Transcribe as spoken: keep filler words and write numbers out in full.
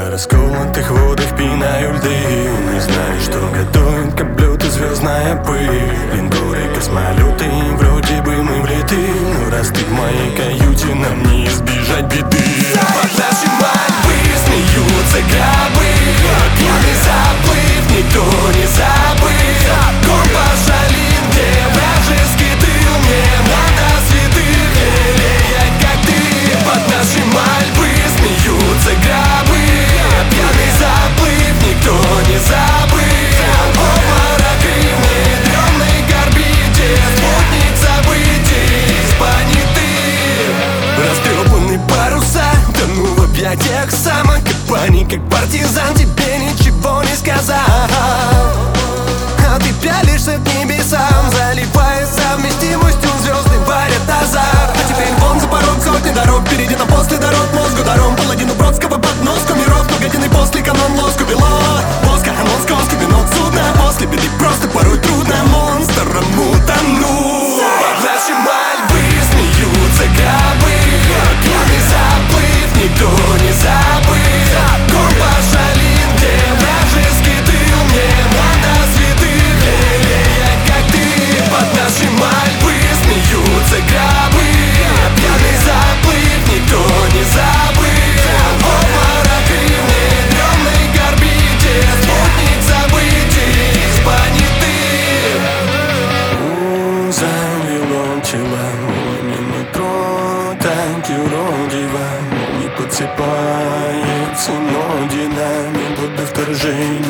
На расколотых водах пинаю льды. Не знаю, что готовит к облету звездная пыль. Линкоры, космолеты, вроде бы мы влеты. Но раз ты в моей каюте, нам не избежать беды. Под наши мольбы смеются крабы. Пьяный заплыв, никто не забыл. Ком пошалил, где вражеский тыл. Мне надо святых, лелея, как ты. Под наши мольбы смеются крабы. Пьяный заплыв, никто не забыл. Обморок и в недремной орбите. Спутник событий поняты. Растрепанные паруса, тону в объятиях самок. Паник, как партизан, тебе ничего не сказал. А ты пялишься к небесам, заливая совместимостью звезды варят азарт. А теперь вон за порог сотни дорог. Впереди на после дорог мозгу дорог. Паладину Бродского под носку миров. Погодины после канон лоску бело. Воска, анон, скоски, винок, судно. После беды просто порой трудно монстром утонуть. Под наши мольбы смеются крабы. Пьяный заплыв, никто не забыл. Ком пошалил, где вражеский тыл. Мне надо святых, лелея, как ты. Под наши мольбы смеются крабы. Пьяный заплыв, никто не забыл. Обморок и в недремной орбите. Спутник событий поняты. Завело тела, не метро, танки уродива. Не подсыпается ноги нами, будто вторжение.